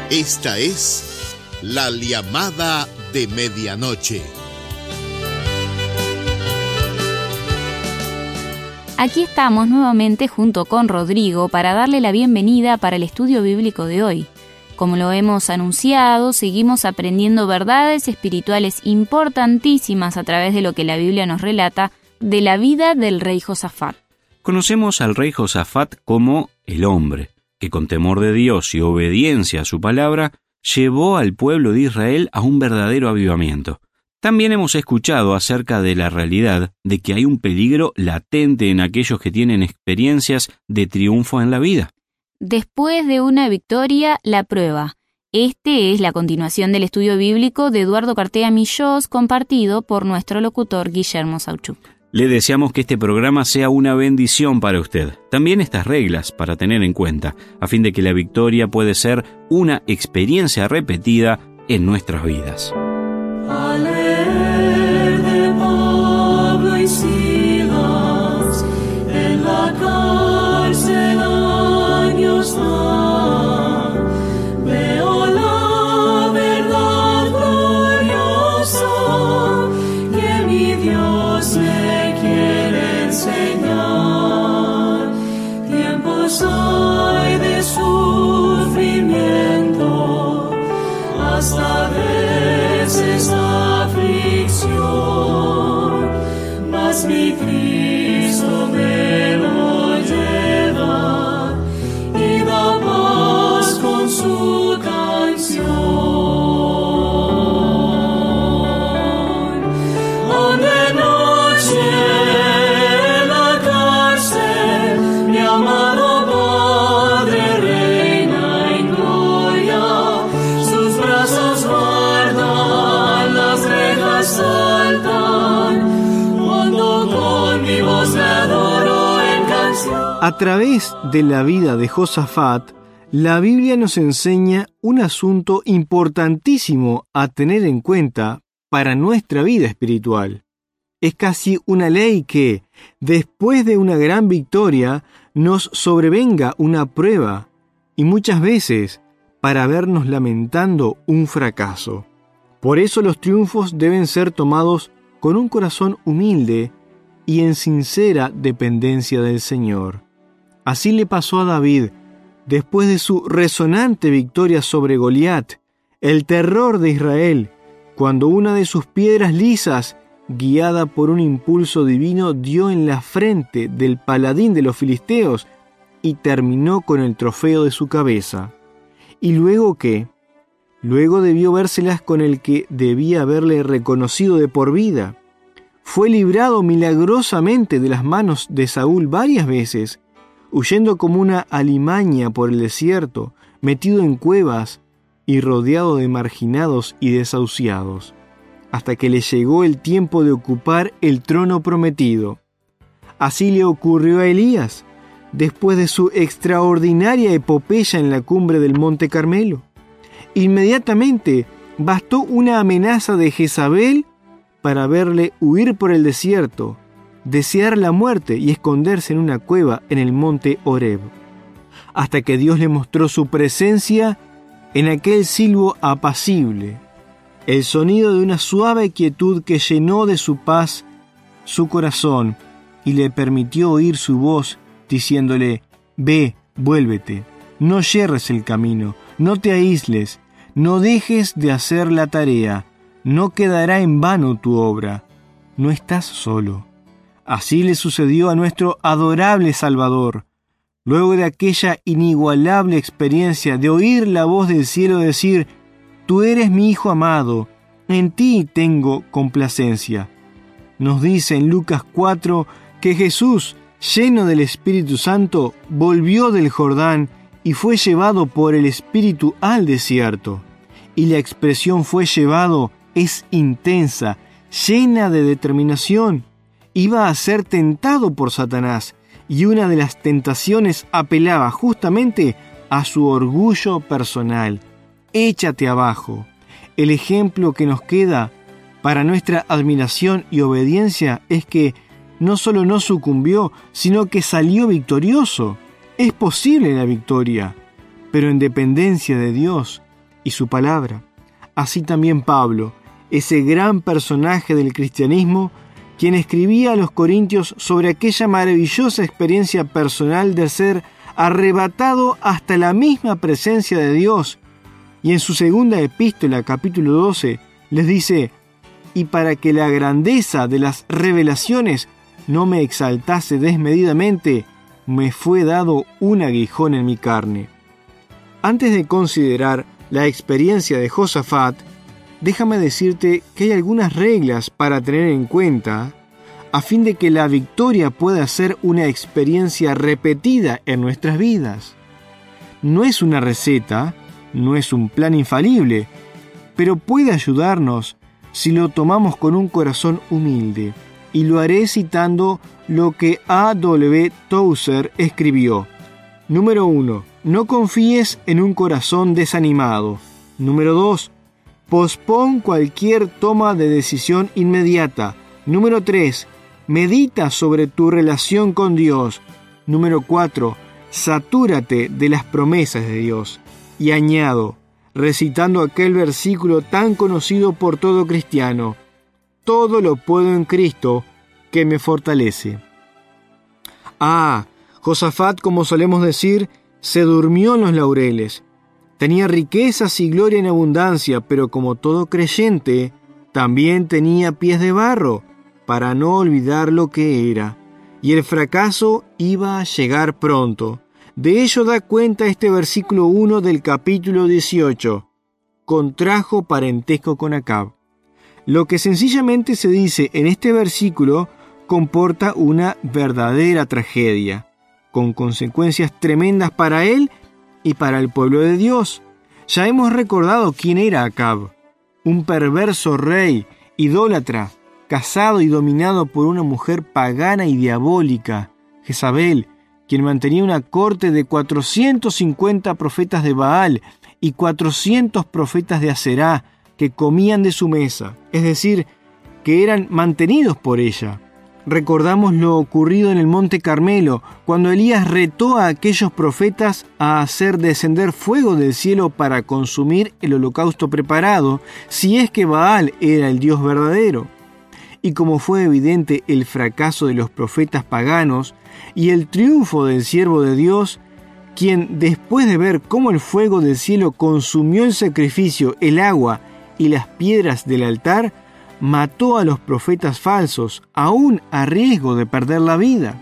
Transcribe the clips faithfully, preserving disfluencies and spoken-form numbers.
Esta es la llamada de medianoche. Aquí estamos nuevamente junto con Rodrigo para darle la bienvenida para el estudio bíblico de hoy. Como lo hemos anunciado, seguimos aprendiendo verdades espirituales importantísimas a través de lo que la Biblia nos relata de la vida del rey Josafat. Conocemos al rey Josafat como el hombre, que con temor de Dios y obediencia a su palabra, llevó al pueblo de Israel a un verdadero avivamiento. También hemos escuchado acerca de la realidad de que hay un peligro latente en aquellos que tienen experiencias de triunfo en la vida. Después de una victoria, la prueba. Este es la continuación del estudio bíblico de Eduardo Cartea Millós, compartido por nuestro locutor Guillermo Sauchuk. Le deseamos que este programa sea una bendición para usted. También estas reglas para tener en cuenta, a fin de que la victoria puede ser una experiencia repetida en nuestras vidas. Al leer de Pablo y Silas en la cárcel años ha, veo la verdad gloriosa que mi Dios me quiere enseñar. Tiempos hay de sufrimiento, hasta veces aflicción, mas mi Cristo me lo lleva y da paz con su canción. Oh, de noche en la cárcel, mi amado Padre reina en gloria, sus brazos guardan, las rejas saltan, cuando con mi voz le adoro en canción. A través de la vida de Josafat, la Biblia nos enseña un asunto importantísimo a tener en cuenta para nuestra vida espiritual. Es casi una ley que, después de una gran victoria, nos sobrevenga una prueba, y muchas veces para vernos lamentando un fracaso. Por eso los triunfos deben ser tomados con un corazón humilde y en sincera dependencia del Señor. Así le pasó a David, después de su resonante victoria sobre Goliat, el terror de Israel, cuando una de sus piedras lisas, guiada por un impulso divino, dio en la frente del paladín de los filisteos y terminó con el trofeo de su cabeza. ¿Y luego qué? Luego debió vérselas con el que debía haberle reconocido de por vida. Fue librado milagrosamente de las manos de Saúl varias veces, huyendo como una alimaña por el desierto, metido en cuevas y rodeado de marginados y desahuciados, hasta que le llegó el tiempo de ocupar el trono prometido. Así le ocurrió a Elías, después de su extraordinaria epopeya en la cumbre del Monte Carmelo. Inmediatamente bastó una amenaza de Jezabel para verle huir por el desierto, desear la muerte y esconderse en una cueva en el monte Horeb, hasta que Dios le mostró su presencia en aquel silbo apacible, el sonido de una suave quietud que llenó de su paz su corazón y le permitió oír su voz diciéndole: «Ve, vuélvete, no yerres el camino, no te aísles, no dejes de hacer la tarea, no quedará en vano tu obra, no estás solo». Así le sucedió a nuestro adorable Salvador. Luego de aquella inigualable experiencia de oír la voz del cielo decir: «Tú eres mi Hijo amado, en ti tengo complacencia». Nos dice en Lucas cuatro que Jesús, lleno del Espíritu Santo, volvió del Jordán y fue llevado por el Espíritu al desierto. Y la expresión «fue llevado» es intensa, llena de determinación. Iba a ser tentado por Satanás, y una de las tentaciones apelaba justamente a su orgullo personal. Échate abajo. El ejemplo que nos queda para nuestra admiración y obediencia es que no solo no sucumbió, sino que salió victorioso. Es posible la victoria, pero en dependencia de Dios, y su palabra. Así también Pablo, ese gran personaje del cristianismo, quien escribía a los corintios sobre aquella maravillosa experiencia personal de ser arrebatado hasta la misma presencia de Dios. Y en su segunda epístola, capítulo doce, les dice: y para que la grandeza de las revelaciones no me exaltase desmedidamente, me fue dado un aguijón en mi carne. Antes de considerar la experiencia de Josafat, déjame decirte que hay algunas reglas para tener en cuenta a fin de que la victoria pueda ser una experiencia repetida en nuestras vidas. No es una receta, no es un plan infalible, pero puede ayudarnos si lo tomamos con un corazón humilde. Y lo haré citando lo que A W Tozer escribió. Número uno. No confíes en un corazón desanimado. Número dos. Pospón cualquier toma de decisión inmediata. Número tres. Medita sobre tu relación con Dios. Número cuatro. Satúrate de las promesas de Dios. Y añado, recitando aquel versículo tan conocido por todo cristiano: todo lo puedo en Cristo que me fortalece. Ah, Josafat, como solemos decir, se durmió en los laureles. Tenía riquezas y gloria en abundancia, pero como todo creyente, también tenía pies de barro, para no olvidar lo que era. Y el fracaso iba a llegar pronto. De ello da cuenta este versículo uno del capítulo dieciocho. Contrajo parentesco con Acab. Lo que sencillamente se dice en este versículo comporta una verdadera tragedia, con consecuencias tremendas para él y para el pueblo de Dios. Ya hemos recordado quién era Acab, un perverso rey, idólatra, casado y dominado por una mujer pagana y diabólica, Jezabel, quien mantenía una corte de cuatrocientos cincuenta profetas de Baal y cuatrocientos profetas de Aserá, que comían de su mesa, es decir, que eran mantenidos por ella. Recordamos lo ocurrido en el Monte Carmelo, cuando Elías retó a aquellos profetas a hacer descender fuego del cielo para consumir el holocausto preparado, si es que Baal era el Dios verdadero. Y como fue evidente el fracaso de los profetas paganos y el triunfo del siervo de Dios, quien, después de ver cómo el fuego del cielo consumió el sacrificio, el agua y las piedras del altar, mató a los profetas falsos, aún a riesgo de perder la vida.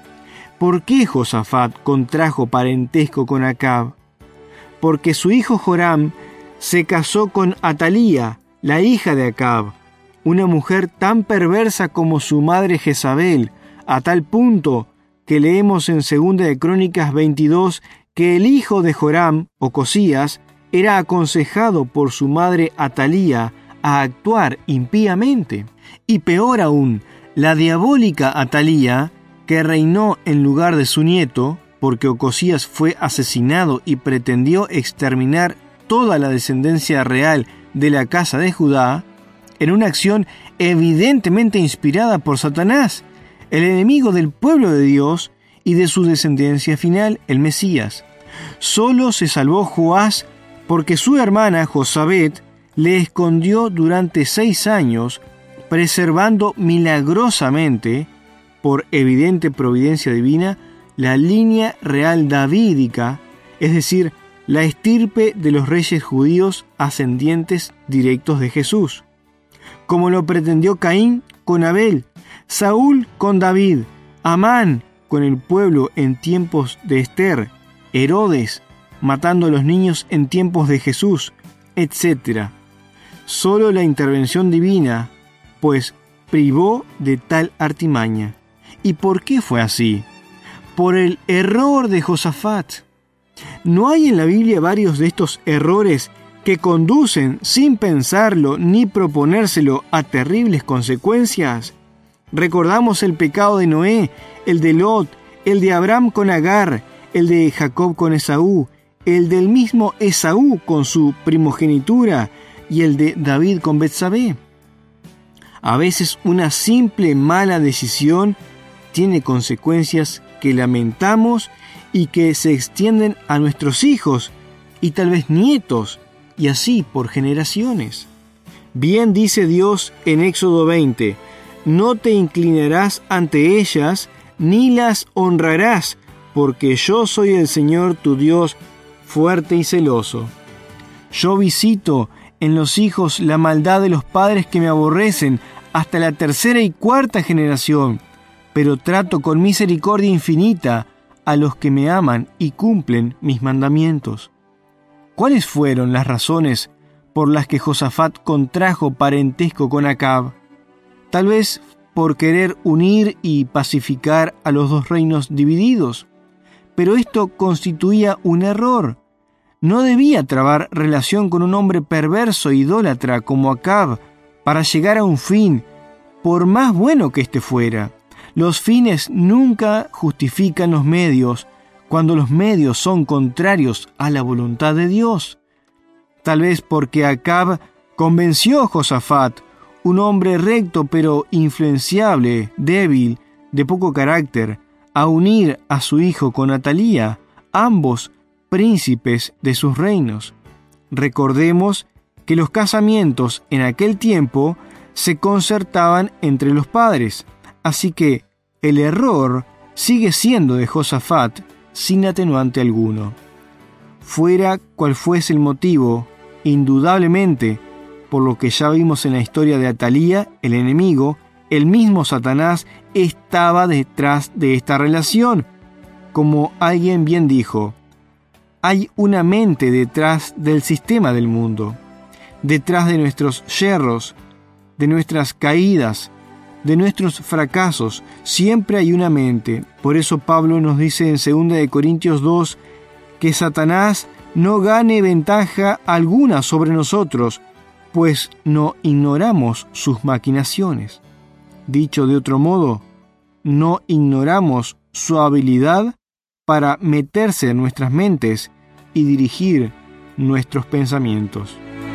¿Por qué Josafat contrajo parentesco con Acab? Porque su hijo Joram se casó con Atalía, la hija de Acab, una mujer tan perversa como su madre Jezabel, a tal punto que leemos en Segunda de Crónicas veintidós que el hijo de Joram, Ocosías, era aconsejado por su madre Atalía a actuar impíamente. Y peor aún, la diabólica Atalía, que reinó en lugar de su nieto, porque Ocosías fue asesinado y pretendió exterminar toda la descendencia real de la casa de Judá, en una acción evidentemente inspirada por Satanás, el enemigo del pueblo de Dios y de su descendencia final, el Mesías. Solo se salvó Joás porque su hermana Josabet le escondió durante seis años, preservando milagrosamente, por evidente providencia divina, la línea real davídica, es decir, la estirpe de los reyes judíos ascendientes directos de Jesús, como lo pretendió Caín con Abel, Saúl con David, Amán con el pueblo en tiempos de Esther, Herodes matando a los niños en tiempos de Jesús, etcétera. Solo la intervención divina, pues, privó de tal artimaña. ¿Y por qué fue así? Por el error de Josafat. ¿No hay en la Biblia varios de estos errores que conducen, sin pensarlo ni proponérselo, a terribles consecuencias? Recordamos el pecado de Noé, el de Lot, el de Abraham con Agar, el de Jacob con Esaú, el del mismo Esaú con su primogenitura y el de David con Betsabé. A veces una simple mala decisión tiene consecuencias que lamentamos y que se extienden a nuestros hijos y tal vez nietos y así por generaciones. Bien dice Dios en Éxodo veinte, no te inclinarás ante ellas, ni las honrarás, porque yo soy el Señor tu Dios, fuerte y celoso. Yo visito en los hijos la maldad de los padres que me aborrecen hasta la tercera y cuarta generación, pero trato con misericordia infinita a los que me aman y cumplen mis mandamientos. ¿Cuáles fueron las razones por las que Josafat contrajo parentesco con Acab? Tal vez por querer unir y pacificar a los dos reinos divididos. Pero esto constituía un error. No debía trabar relación con un hombre perverso e idólatra como Acab para llegar a un fin, por más bueno que éste fuera. Los fines nunca justifican los medios cuando los medios son contrarios a la voluntad de Dios. Tal vez porque Acab convenció a Josafat, un hombre recto pero influenciable, débil, de poco carácter, a unir a su hijo con Atalía, ambos príncipes de sus reinos. Recordemos que los casamientos en aquel tiempo se concertaban entre los padres, así que el error sigue siendo de Josafat sin atenuante alguno. Fuera cual fuese el motivo, indudablemente, por lo que ya vimos en la historia de Atalía, el enemigo, el mismo Satanás estaba detrás de esta relación. Como alguien bien dijo, hay una mente detrás del sistema del mundo, detrás de nuestros yerros, de nuestras caídas, de nuestros fracasos, siempre hay una mente. Por eso Pablo nos dice en segunda de Corintios dos que Satanás no gane ventaja alguna sobre nosotros, pues no ignoramos sus maquinaciones. Dicho de otro modo, no ignoramos su habilidad para meterse en nuestras mentes y dirigir nuestros pensamientos.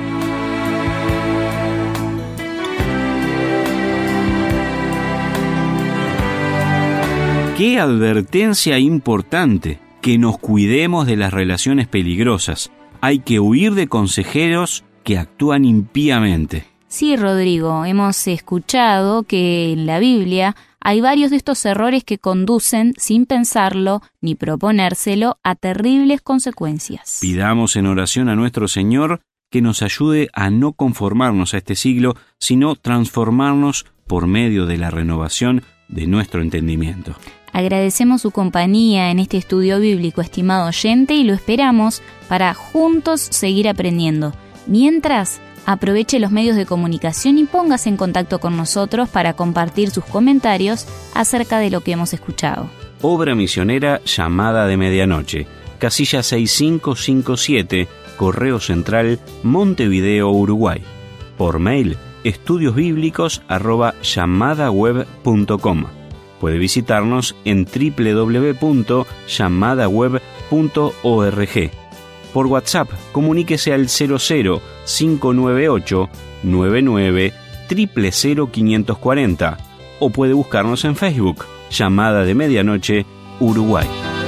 ¡Qué advertencia importante! Que nos cuidemos de las relaciones peligrosas. Hay que huir de consejeros que actúan impíamente. Sí, Rodrigo, hemos escuchado que en la Biblia hay varios de estos errores que conducen, sin pensarlo ni proponérselo, a terribles consecuencias. Pidamos en oración a nuestro Señor que nos ayude a no conformarnos a este siglo, sino transformarnos por medio de la renovación de nuestro entendimiento. Agradecemos su compañía en este estudio bíblico, estimado oyente, y lo esperamos para juntos seguir aprendiendo. Mientras, aproveche los medios de comunicación y póngase en contacto con nosotros para compartir sus comentarios acerca de lo que hemos escuchado. Obra misionera Llamada de Medianoche, casilla seis cinco cinco siete, Correo Central, Montevideo, Uruguay. Por mail, estudiosbíblicos arroba llamadaweb punto com. Puede visitarnos en doble u doble u doble u punto llamada web punto org. Por WhatsApp, comuníquese al cero cero cinco nueve ocho nueve nueve cero cero cero cinco cuatro cero o puede buscarnos en Facebook, Llamada de Medianoche, Uruguay.